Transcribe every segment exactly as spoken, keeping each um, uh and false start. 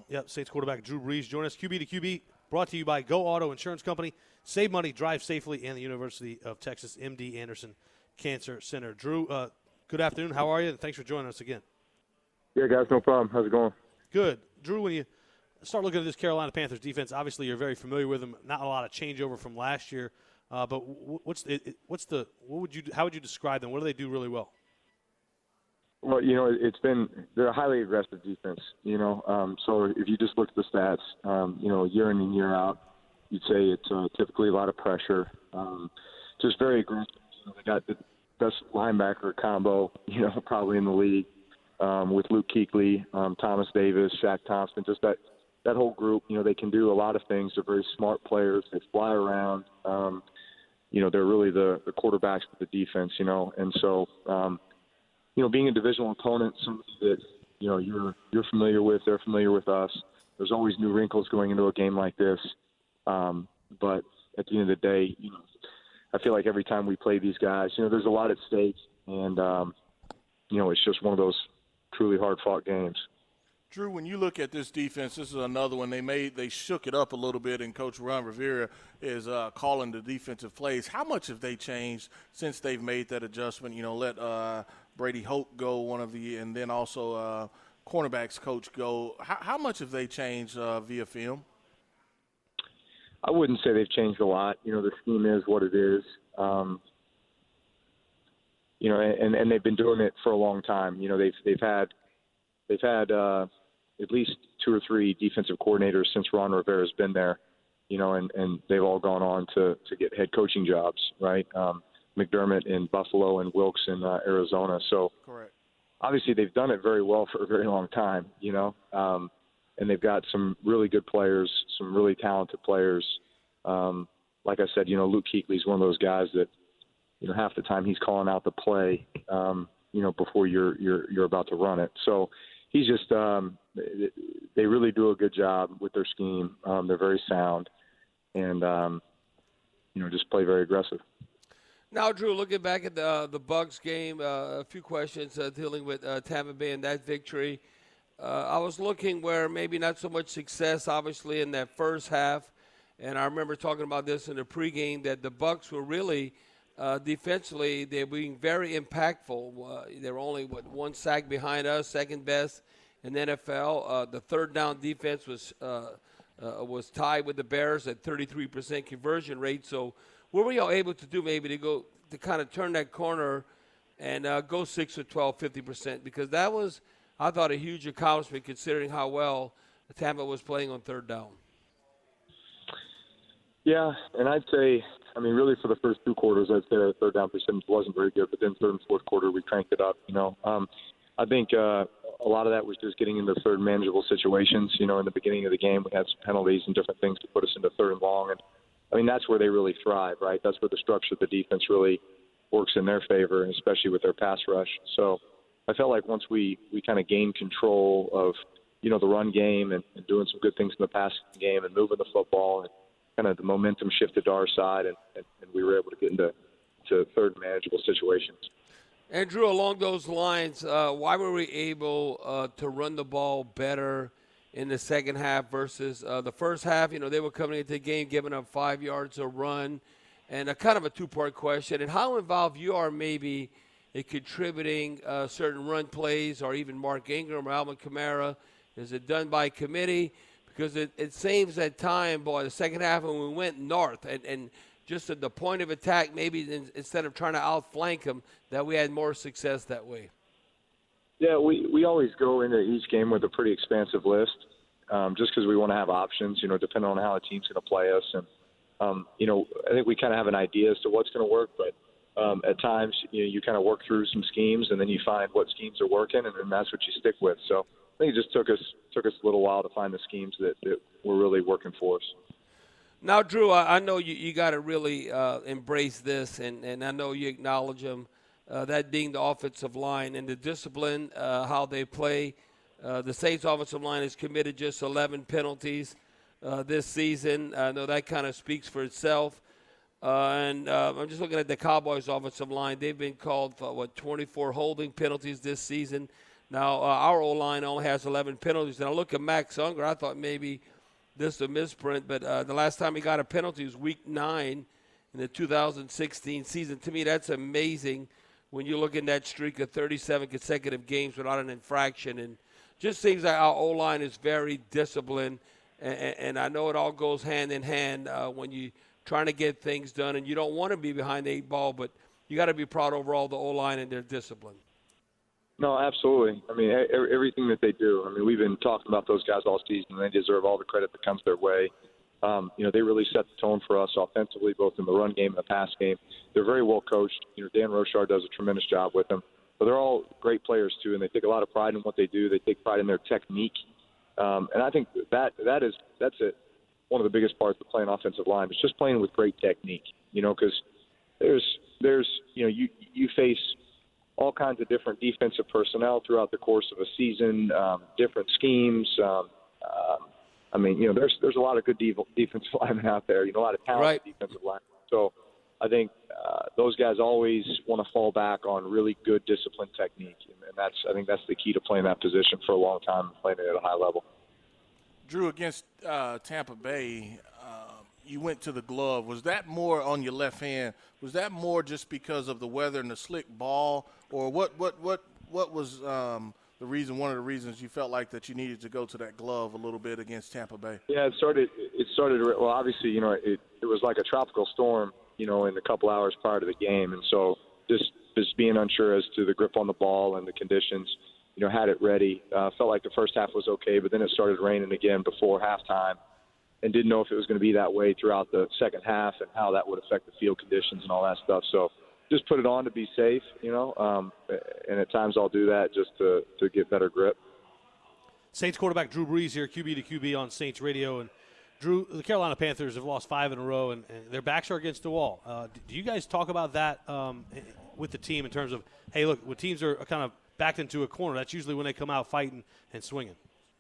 Yep, Saints quarterback Drew Brees join us. Q B to Q B, brought to you by Go Auto Insurance Company. Save money, drive safely, and the University of Texas M D Anderson Cancer Center. Drew, uh, good afternoon. How are you? And thanks for joining us again. Yeah, guys, no problem. How's it going? Good. Drew, when you start looking at this Carolina Panthers defense, obviously you're very familiar with them. Not a lot of changeover from last year, uh, but what's the, what's the what would you how would you describe them? What do they do really well? Well, you know, it's been they're a highly aggressive defense. You know, um, so if you just look at the stats, um, you know, year in and year out, you'd say it's uh, typically a lot of pressure, um, just very aggressive. You know, they got the best linebacker combo, you know, probably in the league, um, with Luke Kuechly, um, Thomas Davis, Shaq Thompson, just that. That whole group, you know, they can do a lot of things. They're very smart players. They fly around. Um, you know, they're really the, the quarterbacks of the defense, you know. And so, um, you know, being a divisional opponent, somebody that, you know, you're you're familiar with, they're familiar with us. There's always new wrinkles going into a game like this. Um, but at the end of the day, you know, I feel like every time we play these guys, you know, there's a lot at stake. And, um, you know, it's just one of those truly hard-fought games. Drew, when you look at this defense, this is another one they made. They shook it up a little bit, and Coach Ron Rivera is uh, calling the defensive plays. How much have they changed since they've made that adjustment? You know, let uh, Brady Hoke go, one of the, and then also uh, cornerbacks coach go. How, how much have they changed uh, via film? I wouldn't say they've changed a lot. You know, the scheme is what it is. Um, you know, and, and they've been doing it for a long time. You know, they've they've had they've had. Uh, at least two or three defensive coordinators since Ron Rivera's been there, you know, and, and they've all gone on to, to get head coaching jobs, right? Um, McDermott in Buffalo and Wilkes in uh, Arizona. So correct. Obviously they've done it very well for a very long time, you know, um, and they've got some really good players, some really talented players. Um, like I said, you know, Luke Kuechly is one of those guys that, you know, half the time he's calling out the play, um, you know, before you're, you're, you're about to run it. So, He's just um, – they really do a good job with their scheme. Um, they're very sound and, um, you know, just play very aggressive. Now, Drew, looking back at the uh, the Bucs game, uh, a few questions uh, dealing with uh, Tampa Bay and that victory. Uh, I was looking where maybe not so much success, obviously, in that first half. And I remember talking about this in the pregame, that the Bucs were really uh, defensively, they're being very impactful. Uh, they were only, what, one sack behind us, second best in the N F L. Uh, the third down defense was uh, uh, was tied with the Bears at thirty-three percent conversion rate. So what were y'all able to do maybe to go to kind of turn that corner and uh, go six or twelve, fifty percent? Because that was, I thought, a huge accomplishment considering how well Tampa was playing on third down. Yeah, and I'd say, I mean, really for the first two quarters, I'd say our third down percentage wasn't very good, but then third and fourth quarter, we cranked it up, you know. Um, I think uh, a lot of that was just getting into third manageable situations. You know, in the beginning of the game, we had some penalties and different things to put us into third and long. And, I mean, that's where they really thrive, right? That's where the structure of the defense really works in their favor, and especially with their pass rush. So I felt like once we, we kind of gained control of, you know, the run game and, and doing some good things in the passing game and moving the football, and kind of the momentum shifted to our side, and, and, and we were able to get into to third manageable situations. Andrew, along those lines, uh, why were we able uh, to run the ball better in the second half versus uh, the first half? You know, they were coming into the game giving up five yards a run, and a kind of a two-part question. And how involved you are maybe in contributing uh, certain run plays, or even Mark Ingram or Alvin Kamara? Is it done by committee? Because it, it seems at time, boy, the second half when we went north and, and just at the point of attack, maybe in, instead of trying to outflank them, that we had more success that way. Yeah, we, we always go into each game with a pretty expansive list, um, just because we want to have options, you know, depending on how a team's going to play us. And, um, you know, I think we kind of have an idea as to what's going to work, but um, at times, you know, you kind of work through some schemes, and then you find what schemes are working, and then that's what you stick with. So I think it just took us took us a little while to find the schemes that, that were really working for us. Now, Drew, I, I know you, you got to really uh, embrace this, and, and I know you acknowledge them, uh, that being the offensive line and the discipline, uh, how they play. Uh, the Saints offensive line has committed just eleven penalties uh, this season. I know that kind of speaks for itself. Uh, and uh, I'm just looking at the Cowboys offensive line. They've been called for, what, twenty-four holding penalties this season. Now, uh, our O-line only has eleven penalties. And I look at Max Unger, I thought maybe this is a misprint, but uh, the last time he got a penalty was week nine in the two thousand sixteen season. To me, that's amazing when you look in that streak of thirty-seven consecutive games without an infraction. And just seems like our O-line is very disciplined. And, and I know it all goes hand in hand uh, when you're trying to get things done. And you don't want to be behind the eight ball, but you got to be proud overall of the O-line and their discipline. No, absolutely. I mean, e- everything that they do. I mean, we've been talking about those guys all season, and they deserve all the credit that comes their way. Um, you know, they really set the tone for us offensively, both in the run game and the pass game. They're very well coached. You know, Dan Rochard does a tremendous job with them. But they're all great players, too, and they take a lot of pride in what they do. They take pride in their technique. Um, and I think that that is that's it. One of the biggest parts of playing offensive line is just playing with great technique, you know, because there's, there's, you know, you, you face all kinds of different defensive personnel throughout the course of a season, um, different schemes. Um, uh, I mean, you know, there's there's a lot of good de- defensive linemen out there, you know, a lot of talented right. defensive linemen. So I think uh, those guys always want to fall back on really good disciplined technique, and, and that's I think that's the key to playing that position for a long time and playing it at a high level. Drew, against uh, Tampa Bay, uh, you went to the glove. Was that more on your left hand? Was that more just because of the weather and the slick ball, or what? What? What? What was um, the reason? One of the reasons you felt like that you needed to go to that glove a little bit against Tampa Bay? Yeah, it started. It started. Well, obviously, you know, it it was like a tropical storm, you know, in a couple hours prior to the game, and so just just being unsure as to the grip on the ball and the conditions. You know, had it ready. Uh, felt like the first half was okay, but then it started raining again before halftime, and didn't know if it was going to be that way throughout the second half and how that would affect the field conditions and all that stuff. So just put it on to be safe, you know, um, and at times I'll do that just to, to get better grip. Saints quarterback Drew Brees here, Q B to Q B on Saints Radio. And Drew, the Carolina Panthers have lost five in a row, and, and their backs are against the wall. Uh, do you guys talk about that um, with the team in terms of, hey, look, when teams are kind of backed into a corner, that's usually when they come out fighting and swinging?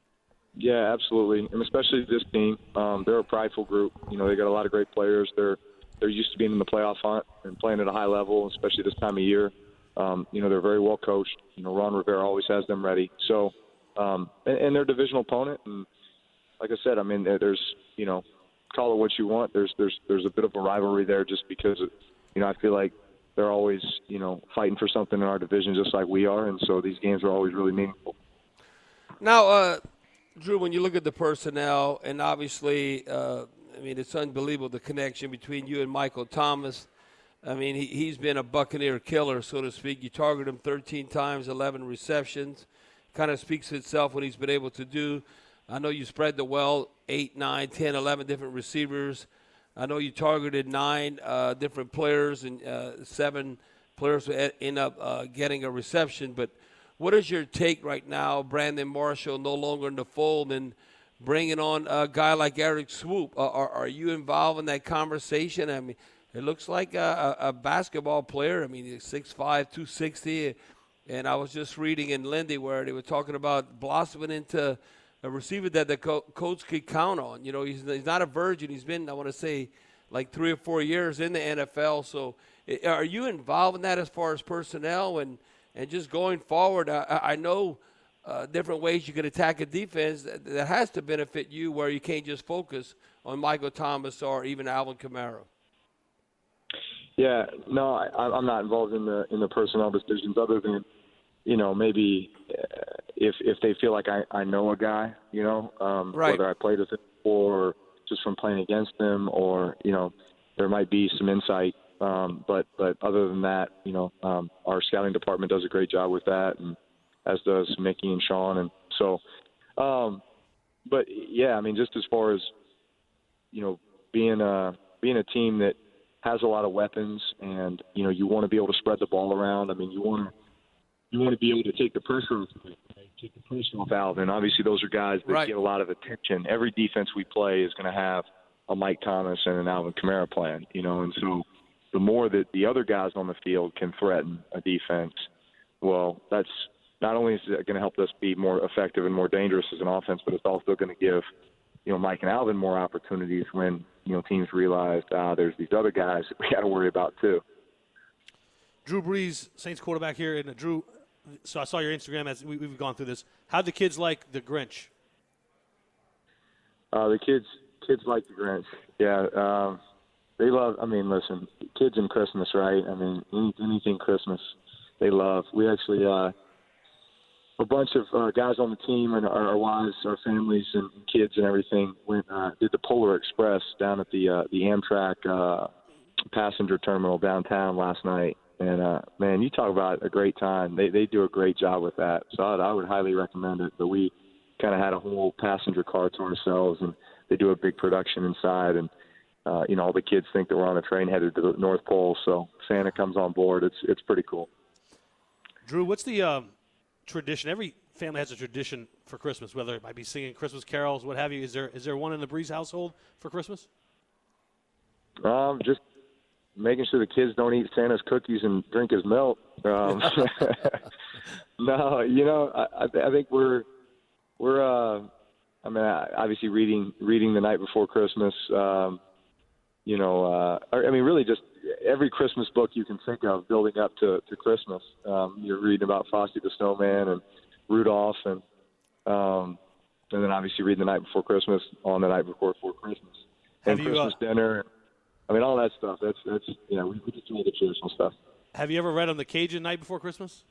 Yeah, absolutely, and especially this team. Um, they're a prideful group. You know, they got a lot of great players. They're they're used to being in the playoff hunt and playing at a high level, especially this time of year. Um, you know, they're very well coached. You know, Ron Rivera always has them ready. So, um, and, and they're a divisional opponent. And like I said, I mean, there's, you know, call it what you want. There's there's there's a bit of a rivalry there just because, of, you know, I feel like they're always, you know, fighting for something in our division just like we are. And so these games are always really meaningful. Now, uh, Drew, when you look at the personnel, and obviously, uh, I mean, it's unbelievable the connection between you and Michael Thomas. I mean, he, he's been a Buccaneer killer, so to speak. You target him thirteen times, eleven receptions. Kind of speaks for itself what he's been able to do. I know you spread the well, eight, nine, ten, eleven different receivers. I know you targeted nine uh, different players, and uh, seven players end up uh, getting a reception. But what is your take right now, Brandon Marshall no longer in the fold, and bringing on a guy like Eric Swoop? Uh, are, are you involved in that conversation? I mean, it looks like a, a, a basketball player. I mean, he's six five, two sixty. And I was just reading in Lindy where they were talking about blossoming into a receiver that the co- coach could count on. You know, he's, he's not a virgin. He's been, I want to say, like three or four years in the N F L. So are you involved in that as far as personnel and, and just going forward? I, I know uh, different ways you could attack a defense that, that has to benefit you where you can't just focus on Michael Thomas or even Alvin Kamara. Yeah, no, I, I'm not involved in the in the personnel decisions other than, you know, maybe uh, if if they feel like I, I know a guy, you know, um, right. whether I played with him before or just from playing against them, or, you know, there might be some insight. Um, but, but other than that, you know, um, our scouting department does a great job with that, and as does Mickey and Sean. And so, um, but, yeah, I mean, just as far as, you know, being a, being a team that has a lot of weapons and, you know, you want to be able to spread the ball around. I mean, you want to you want to be able to take the pressure off, take the pressure off Alvin. Obviously, those are guys that right. get a lot of attention. Every defense we play is going to have a Mike Thomas and an Alvin Kamara plan, you know, and so the more that the other guys on the field can threaten a defense, well, that's not only is it going to help us be more effective and more dangerous as an offense, but it's also going to give, you know, Mike and Alvin more opportunities when, you know, teams realize, ah, there's these other guys that we got to worry about too. Drew Brees, Saints quarterback here. And Drew, so I saw your Instagram as we, we've gone through this. How'd the kids like the Grinch? Uh, the kids kids like the Grinch. Yeah, um, they love. I mean, listen, kids and Christmas, right? I mean, any, anything Christmas, they love. We actually uh, a bunch of uh, guys on the team and our, our wives, our families, and kids and everything went uh, did the Polar Express down at the uh, the Amtrak uh, passenger terminal downtown last night. And uh, man, you talk about a great time. They they do a great job with that. So I, I would highly recommend it. But we kind of had a whole passenger car to ourselves, and they do a big production inside. And uh, you know, all the kids think that we're on a train headed to the North Pole. So Santa comes on board. It's it's pretty cool. Drew, what's the um, tradition? Every family has a tradition for Christmas, whether it might be singing Christmas carols, what have you. Is there is there one in the Breeze household for Christmas? Um, just making sure the kids don't eat Santa's cookies and drink his milk. Um, no, you know, I, I think we're we're. Uh, I mean, obviously reading reading the night before Christmas. Um, you know, uh, I mean, really just every Christmas book you can think of building up to, to Christmas. Um, you're reading about Frosty the Snowman and Rudolph, and um, and then obviously reading the night before Christmas on the night before before Christmas and Have you, Christmas uh, dinner. I mean, all that stuff. That's that's you know, we, we just do all the traditional stuff. Have you ever read on the Cajun Night Before Christmas?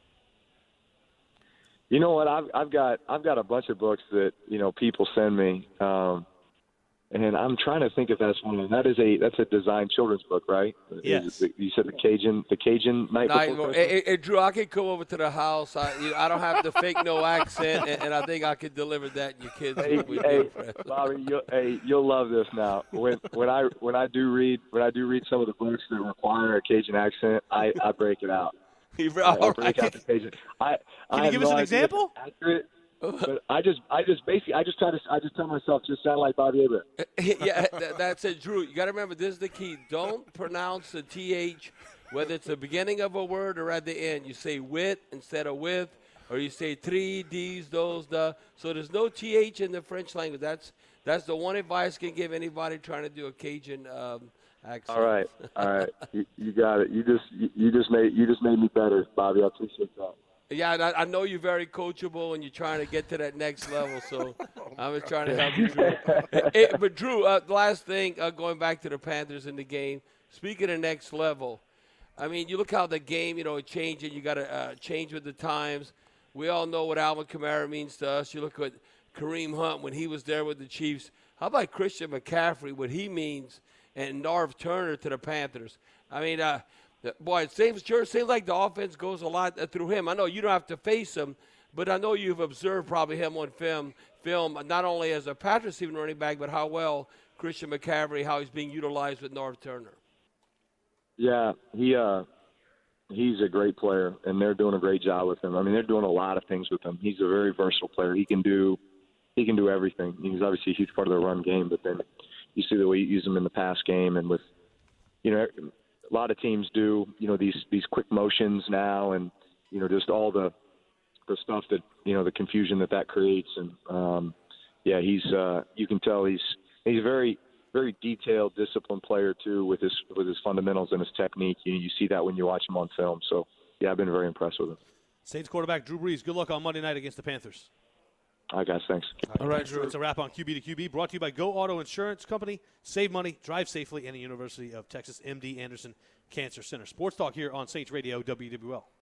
You know what? I've I've got I've got a bunch of books that you know people send me, um, and I'm trying to think if that's one of them. That is a that's a design children's book, right? Yes. Is it- you said the Cajun the Cajun Night Night Before more. Christmas. Hey, hey, Drew, I could come over to the house. I, you, I don't have to fake no accent, and, and I think I could deliver that. And your kids Hey, would be hey, impressed. Bobby, you'll, hey, you'll love this now. When when I when I do read when I do read some of the books that require a Cajun accent, I, I break it out. I, I All break right. out the Cajun. I, Can I you have give no us an idea if example? it's accurate, but I just I just basically I just try to I just tell myself just sound like Bobby Abrams. yeah, that, that's it, Drew. You got to remember, this is the key. Don't pronounce the T H, whether it's the beginning of a word or at the end. You say with instead of with, or you say three, these, those, the. So there's no T H in the French language. That's that's the one advice I can give anybody trying to do a Cajun um, accent. All right, all right, you, you got it. You just you, you just made you just made me better, Bobby. I appreciate that. Yeah, and I, I know you're very coachable and you're trying to get to that next level, so I'm just trying to help you, Drew. Eh, but, Drew, uh, the last thing, uh, going back to the Panthers in the game, speaking of next level, I mean, you look how the game, you know, it changing. You got to uh, change with the times. We all know what Alvin Kamara means to us. You look at Kareem Hunt when he was there with the Chiefs. How about Christian McCaffrey, what he means, and Norv Turner to the Panthers? I mean, uh, boy, it seems, sure seems like the offense goes a lot through him. I know you don't have to face him, but I know you've observed probably him on film, film not only as a pass receiving running back, but how well Christian McCaffrey, how he's being utilized with Norv Turner. Yeah, he uh, he's a great player, and they're doing a great job with him. I mean, they're doing a lot of things with him. He's a very versatile player. He can do he can do everything. He's obviously a huge part of the run game, but then you see the way you use him in the pass game, and with you know. A lot of teams do, you know, these these quick motions now, and you know, just all the the stuff that you know, the confusion that that creates. And um, yeah, he's uh, you can tell he's he's a very very detailed, disciplined player too, with his with his fundamentals and his technique. You you see that when you watch him on film. So yeah, I've been very impressed with him. Saints quarterback Drew Brees. Good luck on Monday night against the Panthers. All right, guys, thanks. All right, Drew. It's a wrap on Q B to Q B, brought to you by Go Auto Insurance Company. Save money, drive safely, and the University of Texas M D Anderson Cancer Center. Sports Talk here on Saints Radio, W W L.